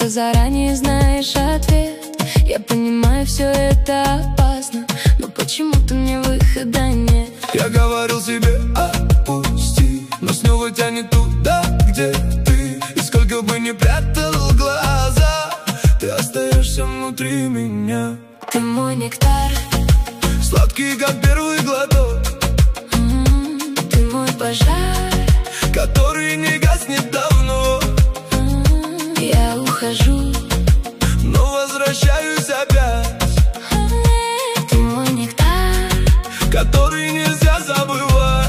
будто заранее знаешь ответ. Я понимаю, все это опасно, но почему-то мне выхода нет. Я говорил себе отпусти, но снова тянет туда, где ты. И сколько бы ни прятал глаза, ты остаешься внутри меня. Ты мой нектар, сладкий, как первый глоток. Ты мой пожар, который не гаснет давно. Я ухожу, но возвращаюсь опять. ты мой нектар, который нельзя забывать.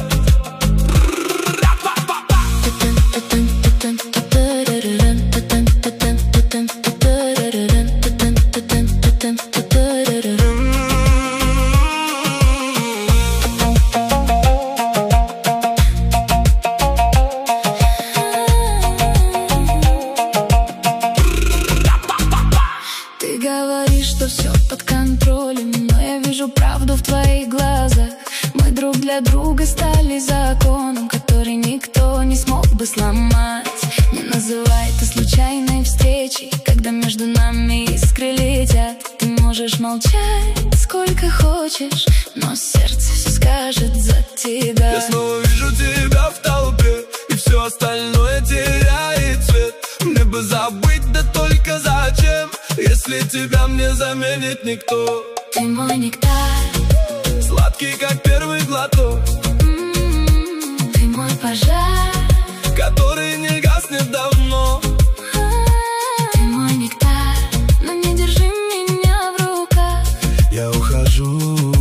Ты говоришь, что все под контролем, но я вижу правду в твоих глазах. Мы друг для друга стали законом, который никто не смог бы сломать. Не называй это случайной встречей, когда между нами искры летят. Ты можешь молчать сколько хочешь, но сердце все скажет за тебя. Я снова вижу тебя в толпе, и все остальное теряет цвет. Мне бы забыть, да только зачем, если тебя мне заменит никто. Ты мой нектар, сладкий, как первый глоток. Ты мой пожар, который не гаснет давно. ты мой нектар, но не держи меня в руках. Я ухожу,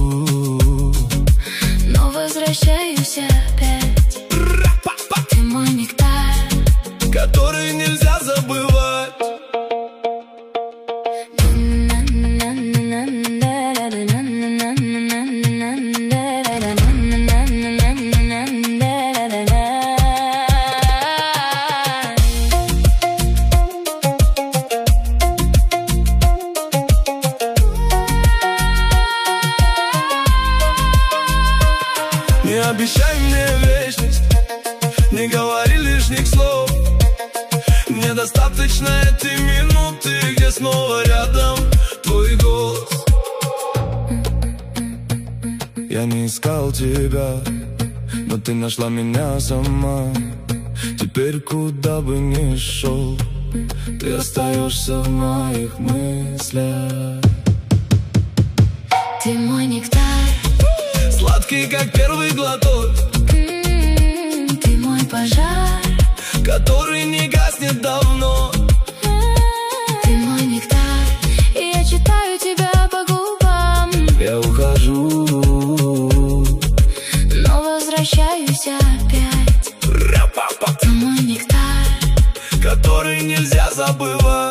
но возвращаюсь опять. Ты мой нектар, который нельзя забывать. Не обещай мне вечность, не говори лишних слов. Мне достаточно этой минуты, где снова рядом твой голос. Я не искал тебя, но ты нашла меня сама. Теперь куда бы ни шел, ты остаешься в моих мыслях. ты мой нектар, сладкий, как первый глоток. ты мой пожар, который не гаснет давно. ты мой нектар, и я читаю тебя по губам. Я ухожу, но возвращаюсь опять. Ты мой нектар, который нельзя забывать.